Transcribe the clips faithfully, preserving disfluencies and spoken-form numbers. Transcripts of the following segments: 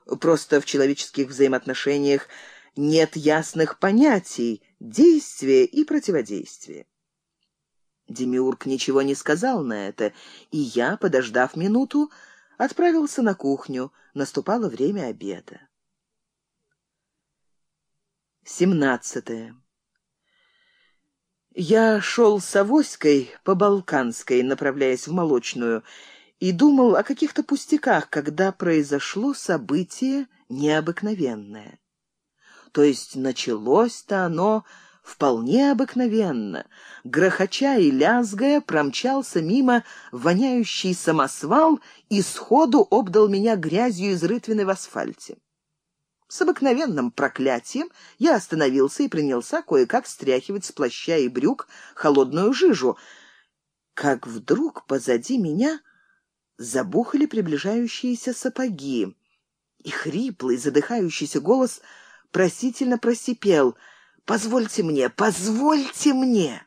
Просто в человеческих взаимоотношениях нет ясных понятий действия и противодействия. Демиург ничего не сказал на это, и я, подождав минуту, отправился на кухню. Наступало время обеда. семнадцатое. Я шел с авоськой по Балканской, направляясь в Молочную, и думал о каких-то пустяках, когда произошло событие необыкновенное. То есть началось-то оно вполне обыкновенно. Грохоча и лязгая, промчался мимо воняющий самосвал и сходу обдал меня грязью из рытвины в асфальте. С обыкновенным проклятием я остановился и принялся кое-как стряхивать с плаща и брюк холодную жижу, как вдруг позади меня забухали приближающиеся сапоги, и хриплый, задыхающийся голос просительно просипел: «Позвольте мне, позвольте мне!»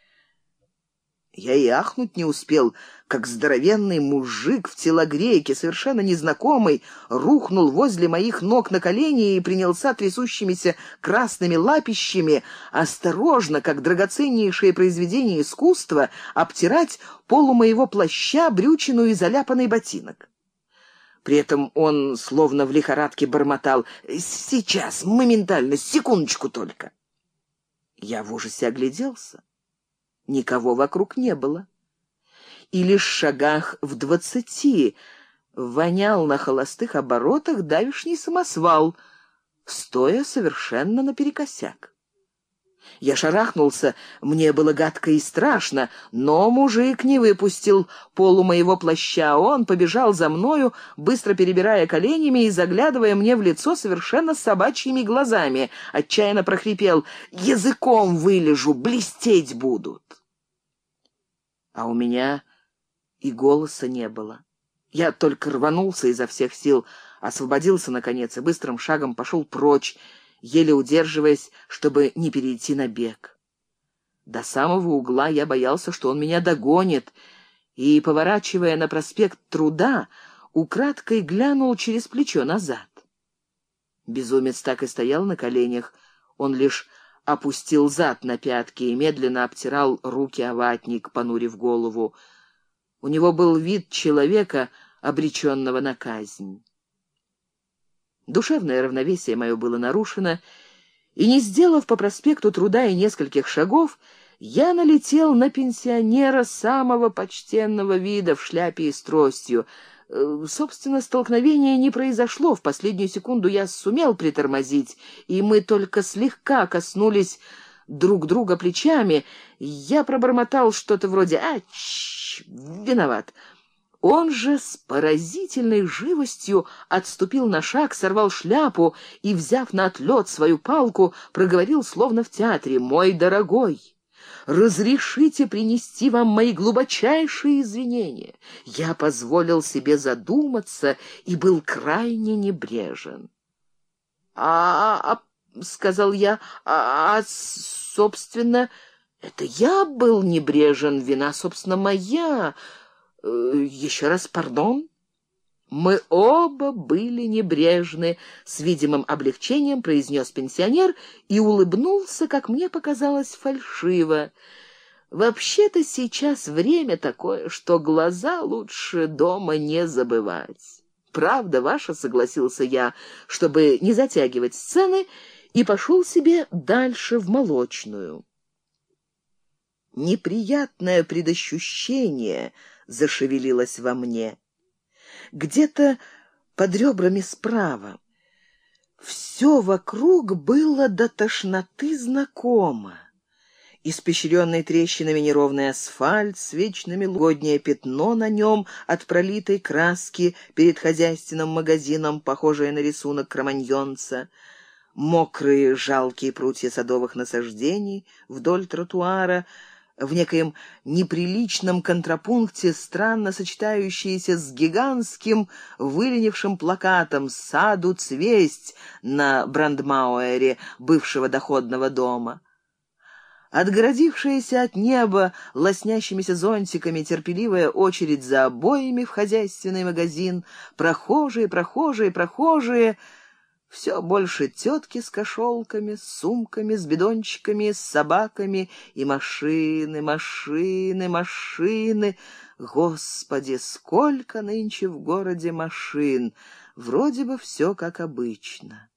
Я и ахнуть не успел, как здоровенный мужик в телогрейке, совершенно незнакомый, рухнул возле моих ног на колени и принялся трясущимися красными лапищами осторожно, как драгоценнейшее произведение искусства, обтирать полу моего плаща, брючину и заляпанный ботинок. При этом он словно в лихорадке бормотал: «Сейчас, моментально, секундочку только». Я в ужасе огляделся. Никого вокруг не было. И лишь в шагах в двадцати вонял на холостых оборотах давишний самосвал, стоя совершенно наперекосяк. Я шарахнулся, мне было гадко и страшно, но мужик не выпустил полу моего плаща. Он побежал за мною, быстро перебирая коленями и заглядывая мне в лицо совершенно собачьими глазами. Отчаянно прохрипел: «Языком вылежу, блестеть будут». А у меня и голоса не было. Я только рванулся изо всех сил, освободился, наконец, и быстрым шагом пошел прочь, еле удерживаясь, чтобы не перейти на бег. До самого угла я боялся, что он меня догонит, и, поворачивая на проспект Труда, украдкой глянул через плечо назад. Безумец так и стоял на коленях, он лишь опустил зад на пятки и медленно обтирал руки о ватник, понурив голову. У него был вид человека, обреченного на казнь. Душевное равновесие мое было нарушено, и, не сделав по проспекту Труда и нескольких шагов, я налетел на пенсионера самого почтенного вида в шляпе и с тростью. Собственно, столкновение не произошло. В последнюю секунду я сумел притормозить, и мы только слегка коснулись друг друга плечами. Я пробормотал что-то вроде «А, чш, виноват». Он же с поразительной живостью отступил на шаг, сорвал шляпу и, взяв на отлет свою палку, проговорил словно в театре: «Мой дорогой, разрешите принести вам мои глубочайшие извинения. Я позволил себе задуматься и был крайне небрежен». «А, а, а — сказал я, — а, а, собственно, это я был небрежен, вина, собственно, моя. Еще раз пардон». «Мы оба были небрежны», — с видимым облегчением произнес пенсионер и улыбнулся, как мне показалось, фальшиво. «Вообще-то сейчас время такое, что глаза лучше дома не забывать». «Правда ваша», — согласился я, чтобы не затягивать сцены, и пошел себе дальше в Молочную. Неприятное предощущение зашевелилось во мне. Где-то под ребрами справа. Все вокруг было до тошноты знакомо. Испещренный трещинами неровный асфальт, с вечными логоднее пятно на нем от пролитой краски перед хозяйственным магазином, похожее на рисунок кроманьонца, мокрые жалкие прутья садовых насаждений вдоль тротуара, в некоем неприличном контрапункте, странно сочетающиеся с гигантским выленившим плакатом «Саду цвесть» на Брандмауэре бывшего доходного дома. Отгородившаяся от неба лоснящимися зонтиками терпеливая очередь за обоями в хозяйственный магазин, прохожие, прохожие, прохожие, все больше тетки с кошелками, с сумками, с бидончиками, с собаками и машины, машины, машины. Господи, сколько нынче в городе машин! Вроде бы все как обычно.